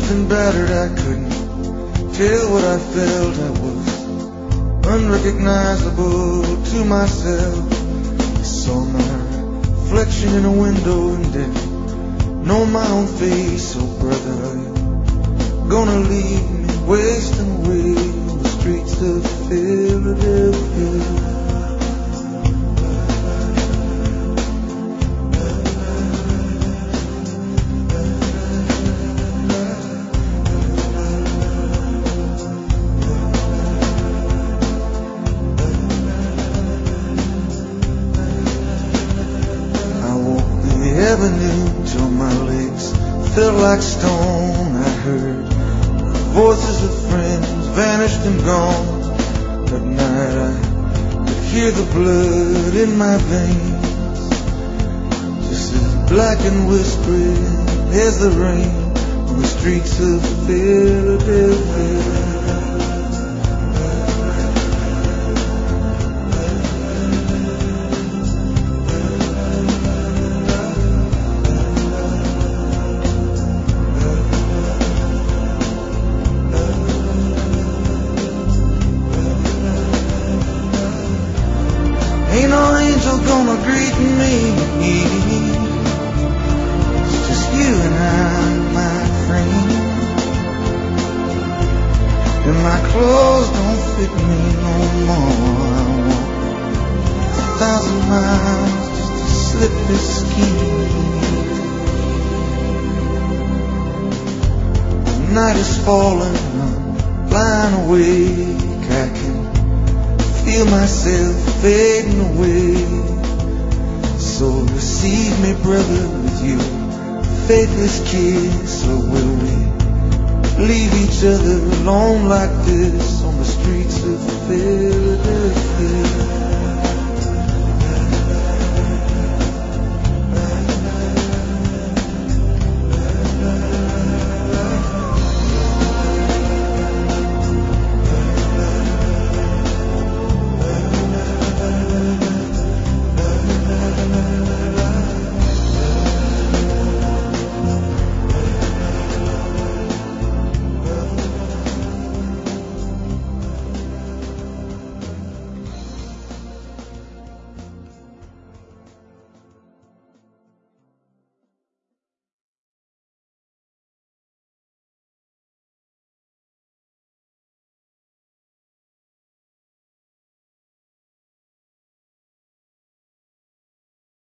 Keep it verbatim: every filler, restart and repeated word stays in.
bruised and battered, I couldn't tell what I felt. I was unrecognizable to myself. I saw my reflection in a window and didn't know my own face. Oh brother, are you gonna leave me wasting away in the streets of Philadelphia? Avenue till my legs felt like stone. I heard voices of friends vanished and gone. At night I could hear the blood in my veins, just as black and whispering as the rain on the streets of Philadelphia. Ain't no angel gonna greet me. It's just you and I, my friend. And my clothes don't fit me no more. I walk a thousand miles just to slip this skin. The night is falling, I'm lying awake. I can feel myself fading away. So receive me, brother, with your faithless kiss. Or will we leave each other alone like this on the streets of Philadelphia?